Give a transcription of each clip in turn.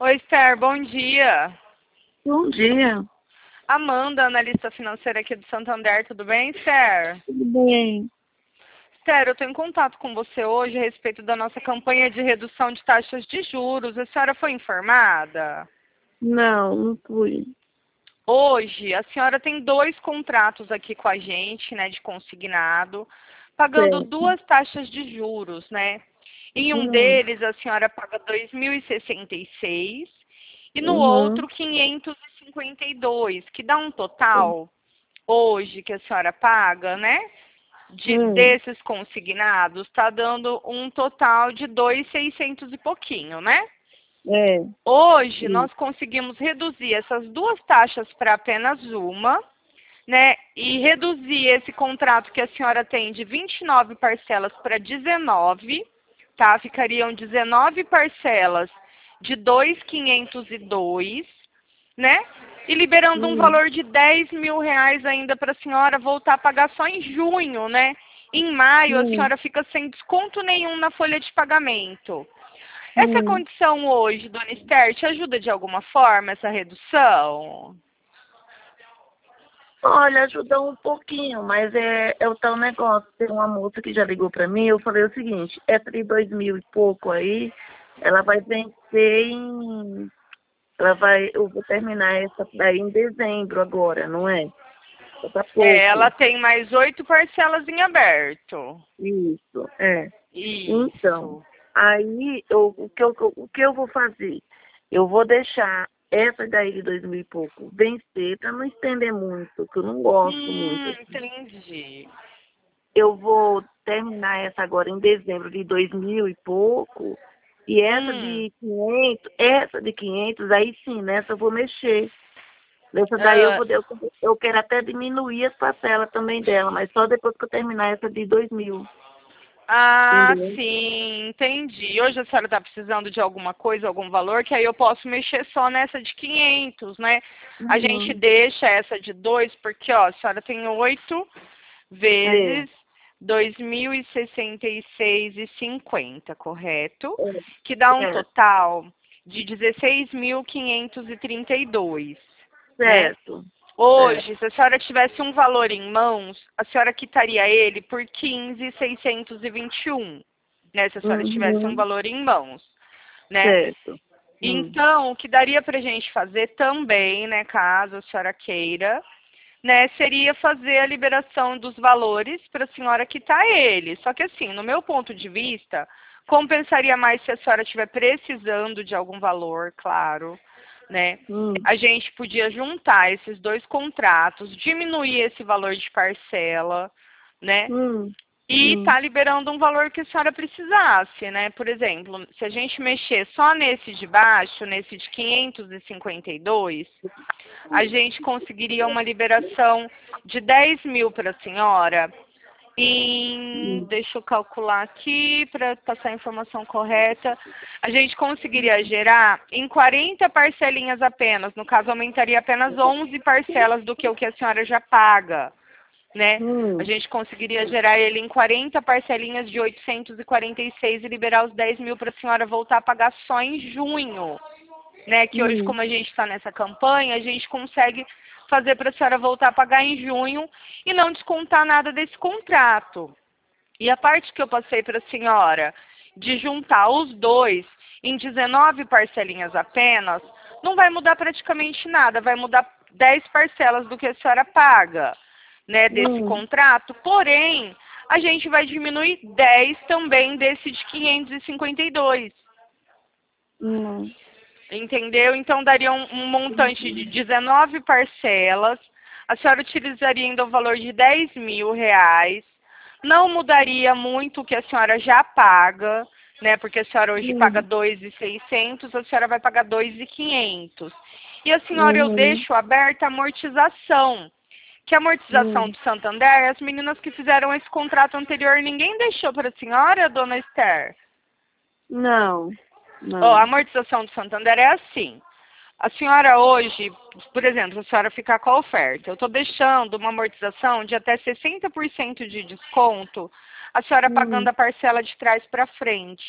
Oi, Esther, bom dia. Bom dia, Amanda, analista financeira aqui do Santander, tudo bem, Esther? tudo bem? Esther, eu estou em contato com você hoje a respeito da nossa campanha de redução de taxas de juros. A senhora foi informada? Não fui. Hoje, a senhora tem 2 contratos aqui com a gente, né, de consignado, pagando Certo. 2 taxas de juros, né? Em um Hum, deles, a senhora paga 2.066 e no uhum, outro 552, que dá um total hoje que a senhora paga, né? hum, Desses consignados, está dando um total de 2.600 e pouquinho, né? é, Hoje isso, nós conseguimos reduzir essas 2 taxas para apenas uma, né? E reduzir esse contrato que a senhora tem de 29 parcelas para 19, tá? Ficariam 19 parcelas de 2.502, né? E liberando um hum, valor de 10 mil reais ainda para a senhora voltar a pagar só em junho, né? Em maio a hum, senhora fica sem desconto nenhum na folha de pagamento. Essa hum. condição hoje, dona Esther, te ajuda de alguma forma essa redução? Olha, ajudou um pouquinho, mas é o tal negócio. Tem uma moça que já ligou para mim, eu falei o seguinte, essa de 2000 e pouco aí, ela vai vencer eu vou terminar essa daí em dezembro agora, não é? Falta É, ela pouco. tem mais 8 parcelas em aberto. Isso, é. Então, Isso. aí o que eu vou fazer? Eu vou deixar essa daí de 2000 e pouco vencer para não estender muito, que eu não gosto muito assim. Entendi. Eu vou terminar essa agora em dezembro de 2000 e pouco, e Hum. essa de 500 aí sim, nessa eu vou mexer. Nessa daí Ah, eu quero até diminuir as parcelas também dela, mas só depois que eu terminar essa de 2000, entendeu? sim, entendi. Hoje a senhora está precisando de alguma coisa, algum valor, que aí eu posso mexer só nessa de 500, né? A gente Uhum. deixa essa de 2, porque, ó, a senhora tem 8 É, vezes 2.066,50, correto? Que dá um é, total de 16.532, né? certo, certo. Hoje, se a senhora tivesse um valor em mãos, a senhora quitaria ele por 15.621, né? Se a senhora tivesse um Uhum, valor em mãos, né? certo. Então, o que daria para a gente fazer também, né, caso a senhora queira, né, seria fazer a liberação dos valores para a senhora quitar ele. Só que assim, no meu ponto de vista, compensaria mais se a senhora estiver precisando de algum valor, claro, né? Hum, A gente podia juntar esses 2 contratos, diminuir esse valor de parcela, né? hum, E hum, tá liberando um valor que a senhora precisasse, né? Por exemplo, se a gente mexer só nesse de baixo, nesse de 552, a gente conseguiria uma liberação de 10 mil para a senhora em, hum, deixa eu calcular aqui para passar a informação correta, a gente conseguiria gerar em 40 parcelinhas apenas, no caso aumentaria apenas 11 parcelas do que o que a senhora já paga, né? A hum, gente conseguiria gerar ele em 40 parcelinhas de 846 e liberar os 10 mil para a senhora voltar a pagar só em junho, né? Que hoje, hum, como a gente está nessa campanha, a gente consegue fazer para a senhora voltar a pagar em junho e não descontar nada desse contrato. E a parte que eu passei para a senhora de juntar os dois em 19 parcelinhas apenas, não vai mudar praticamente nada, vai mudar 10 parcelas do que a senhora paga, né, desse hum, contrato, porém, a gente vai diminuir 10 também desse de 552. hum, Entendeu? Então daria um montante de 19 parcelas. A senhora utilizaria ainda o valor de 10 mil reais. Não mudaria muito o que a senhora já paga, né? Porque a senhora hoje paga hum, 2.600, a senhora vai pagar 2.500. E a senhora, eu uhum, deixo aberta a amortização. Que a amortização hum. do Santander, as meninas que fizeram esse contrato anterior, ninguém deixou para a senhora, dona Esther? Não, Ó, a não. amortização do Santander é assim. A senhora hoje, por exemplo, a senhora ficar com a oferta, eu estou deixando uma amortização de até 60% de desconto, a senhora pagando Hum, a parcela de trás para frente.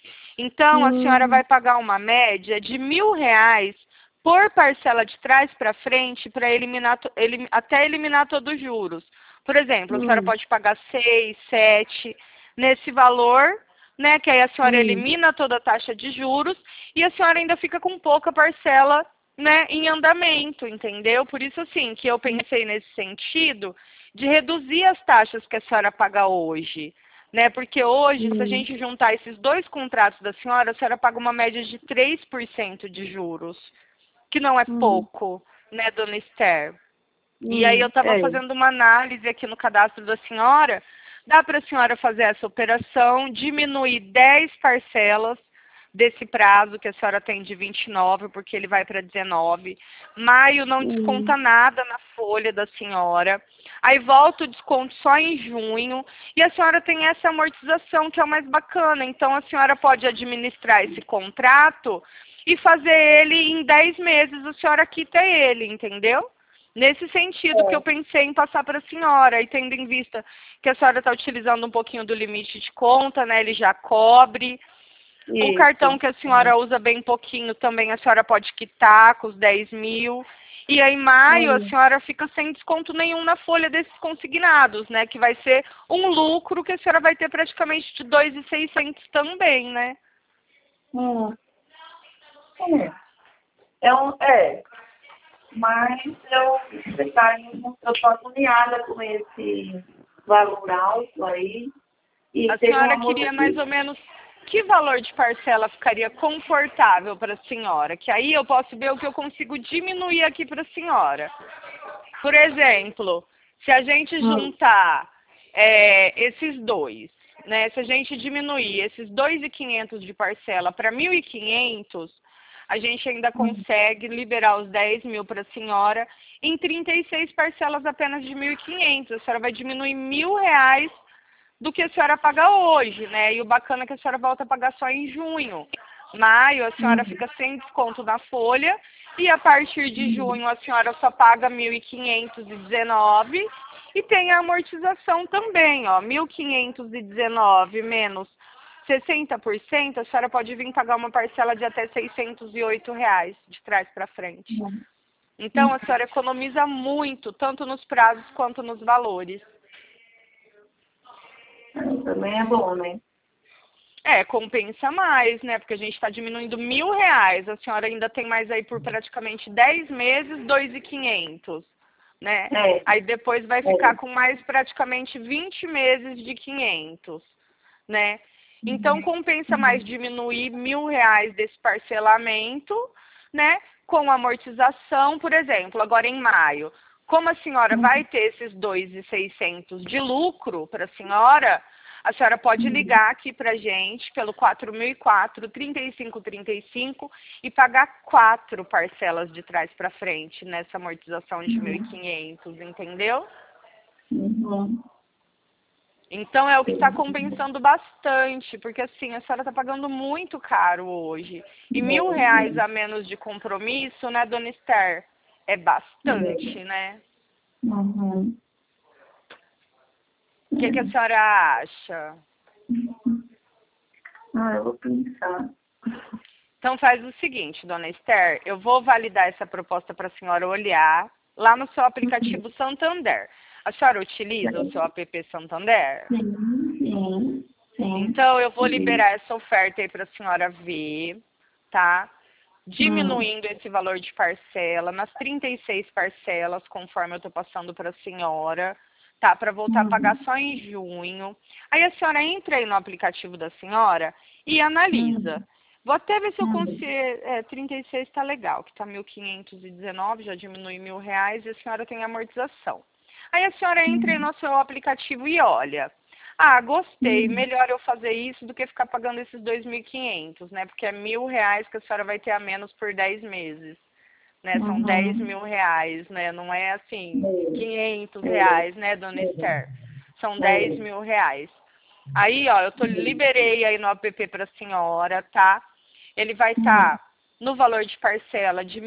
Então, a senhora vai pagar uma média de R$ 1.000 por parcela de trás para frente para eliminar, até eliminar todos os juros. Por exemplo, a senhora pode pagar 6, 7 nesse valor, né? Que aí a senhora elimina toda a taxa de juros e a senhora ainda fica com pouca parcela, né, em andamento, entendeu? Por isso, assim, que eu pensei nesse sentido de reduzir as taxas que a senhora paga hoje, né? Porque hoje, se a gente juntar esses dois contratos da senhora, a senhora paga uma média de 3% de juros, que não é pouco, né, dona Esther? E aí eu estava fazendo uma análise aqui no cadastro da senhora, dá para a senhora fazer essa operação, diminuir 10 parcelas desse prazo que a senhora tem de 29, porque ele vai para 19. Maio não desconta nada na folha da senhora. Aí volta o desconto só em junho. E a senhora tem essa amortização, que é o mais bacana. Então, a senhora pode administrar esse contrato e fazer ele em 10 meses, a senhora quita ele, entendeu? Nesse sentido que eu pensei em passar para a senhora, e tendo em vista que a senhora está utilizando um pouquinho do limite de conta, né? Ele já cobre. O cartão que a senhora usa bem pouquinho também, a senhora pode quitar com os 10 mil. E aí, em maio, a senhora fica sem desconto nenhum na folha desses consignados, né? Que vai ser um lucro que a senhora vai ter praticamente de 2.600 também, né? Mas eu estou agoniada com esse valor alto aí. E a senhora queria mais ou menos que valor de parcela ficaria confortável para a senhora? Que aí eu posso ver o que eu consigo diminuir aqui para a senhora. Por exemplo, se a gente juntar esses dois, né? Se a gente diminuir esses 2.500 de parcela para 1.500, a gente ainda consegue liberar os 10 mil para a senhora em 36 parcelas apenas de 1.500. A senhora vai diminuir R$ 1.000 do que a senhora paga hoje, né? E o bacana é que a senhora volta a pagar só em junho. Maio, a senhora fica sem desconto na folha e a partir de junho a senhora só paga 1.519 e tem a amortização também, ó, 1.519 menos 60%, a senhora pode vir pagar uma parcela de até R$ 608 de trás para frente. Então, a senhora economiza muito, tanto nos prazos quanto nos valores. Também é bom, né? Compensa mais, né? Porque a gente está diminuindo R$ 1.000. A senhora ainda tem mais aí por praticamente 10 meses, 2.500, né? Aí depois vai ficar com mais praticamente 20 meses de 500, né? Então, compensa mais diminuir R$ 1.000 desse parcelamento, né? Com amortização, por exemplo, agora em maio. Como a senhora vai ter esses 2.600 de lucro para a senhora pode ligar aqui para a gente pelo 4004-3535 e pagar 4 parcelas de trás para frente nessa amortização de 1.500, entendeu? Então, é o que está compensando bastante, porque assim, a senhora está pagando muito caro hoje. E R$ 1.000 a menos de compromisso, né, dona Esther? É bastante, né? O que a senhora acha? Eu vou pensar. Então, faz o seguinte, dona Esther, eu vou validar essa proposta para a senhora olhar lá no seu aplicativo Santander. A senhora utiliza o seu app Santander? Sim. Então, eu vou liberar essa oferta aí para a senhora ver, tá? Diminuindo esse valor de parcela nas 36 parcelas, conforme eu estou passando para a senhora, tá? Para voltar a pagar só em junho. Aí a senhora entra aí no aplicativo da senhora e analisa. Vou até ver se eu consigo. 36 está legal, que está 1.519, já diminui R$ 1.000 e a senhora tem amortização. Aí a senhora entra aí no seu aplicativo e olha. Gostei, melhor eu fazer isso do que ficar pagando esses 2.500, né? Porque é R$ 1.000 que a senhora vai ter a menos por 10 meses, né? São R$ 10.000, né? Não é assim, R$ 500, né, dona Esther? São R$ 10.000. Aí, ó, liberei aí no app para a senhora, tá? Ele vai estar no valor de parcela de R$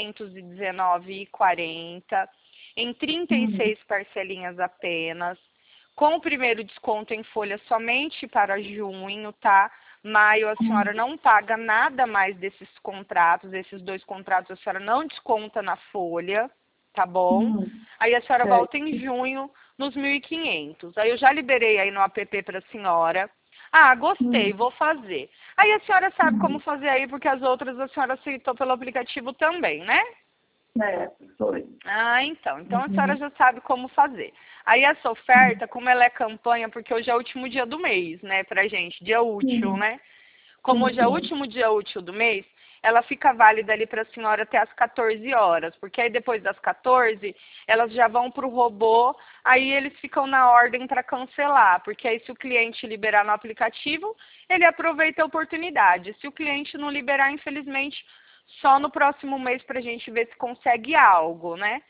1.519,40, em 36 parcelinhas apenas, com o primeiro desconto em folha somente para junho, tá? maio a senhora não paga nada mais desses contratos, esses 2 contratos a senhora não desconta na folha, tá bom? Aí a senhora volta em junho nos 1.500. Aí eu já liberei aí no app para a senhora. Ah, gostei, vou fazer. Aí a senhora sabe como fazer aí, porque as outras a senhora aceitou pelo aplicativo também, né? Foi. Ah, então. Então a senhora já sabe como fazer. Aí essa oferta, como ela é campanha, porque hoje é o último dia do mês, né, pra gente, dia útil, né? Como hoje é o último dia útil do mês, ela fica válida ali para a senhora até as 14 horas, porque aí depois das 14, elas já vão para o robô, aí eles ficam na ordem para cancelar, porque aí se o cliente liberar no aplicativo, ele aproveita a oportunidade. Se o cliente não liberar, infelizmente, só no próximo mês para a gente ver se consegue algo, né?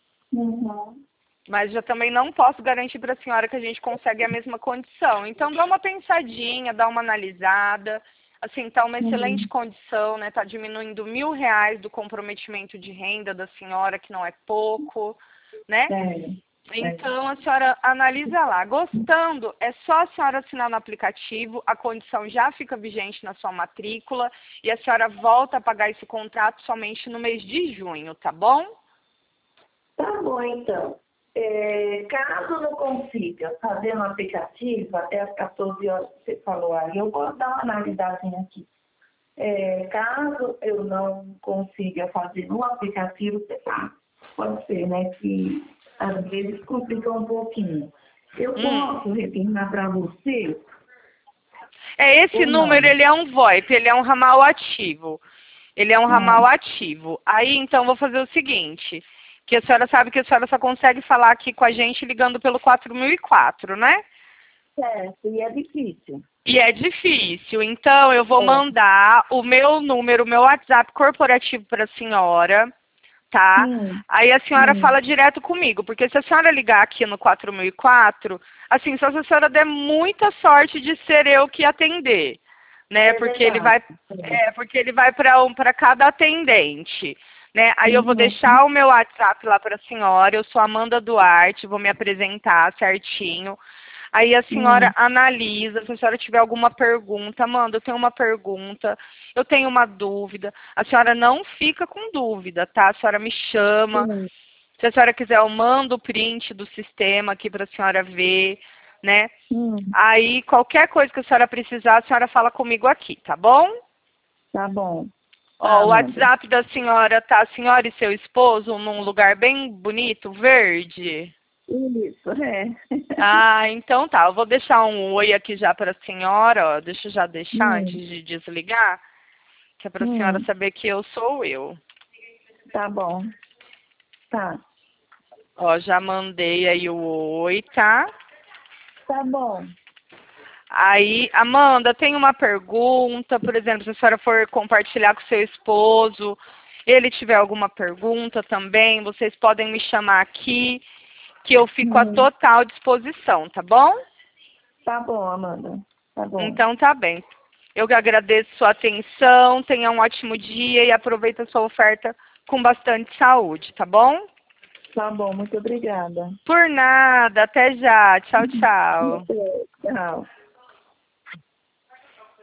Mas já também não posso garantir para a senhora que a gente consegue a mesma condição. Então, dá uma pensadinha, dá uma analisada. Assim, tá uma excelente condição, né? Tá diminuindo R$ 1.000 do comprometimento de renda da senhora, que não é pouco, né? Então, a senhora analisa lá. Gostando, é só a senhora assinar no aplicativo, a condição já fica vigente na sua matrícula e a senhora volta a pagar esse contrato somente no mês de junho, tá bom? Tá bom, então. Caso não consiga fazer no aplicativo até as 14 horas que você falou aí, eu posso dar uma analisadinha aqui. Caso eu não consiga fazer no aplicativo, sei lá, pode ser, né, que às vezes complica um pouquinho. Eu posso retornar para você? Esse número, ele é um VoIP, ele é um ramal ativo. Ele é um ramal ativo. Aí, então, vou fazer o seguinte, que a senhora sabe que a senhora só consegue falar aqui com a gente ligando pelo 4004, né? Certo, e é difícil. E é difícil. Então, eu vou mandar o meu número, o meu WhatsApp corporativo para a senhora, tá? Aí a senhora fala direto comigo, porque se a senhora ligar aqui no 4004, assim, só se a senhora der muita sorte de ser eu que atender, né? Porque ele vai, para cada atendente, né? Aí eu vou deixar o meu WhatsApp lá para a senhora, eu sou Amanda Duarte, vou me apresentar certinho. Aí a senhora analisa, se a senhora tiver alguma pergunta, Amanda, eu tenho uma pergunta, eu tenho uma dúvida. A senhora não fica com dúvida, tá? A senhora me chama. Se a senhora quiser, eu mando o print do sistema aqui para a senhora ver, né? Aí, qualquer coisa que a senhora precisar, a senhora fala comigo aqui, tá bom? Tá bom. Ó, o WhatsApp da senhora tá, a senhora e seu esposo, num lugar bem bonito, verde. Isso, Ah, então tá. Eu vou deixar um oi aqui já para a senhora, ó. Deixa eu já deixar antes de desligar, que é para a senhora saber que eu sou eu. Tá bom. Tá. Ó, já mandei aí o oi, tá? Tá bom. Aí, Amanda, tem uma pergunta, por exemplo, se a senhora for compartilhar com seu esposo, ele tiver alguma pergunta também, vocês podem me chamar aqui, que eu fico à total disposição, tá bom? Tá bom, Amanda. Tá bom. Então tá bem. Eu que agradeço sua atenção, tenha um ótimo dia e aproveita a sua oferta com bastante saúde, tá bom? Tá bom, muito obrigada. Por nada, até já. Tchau, tchau.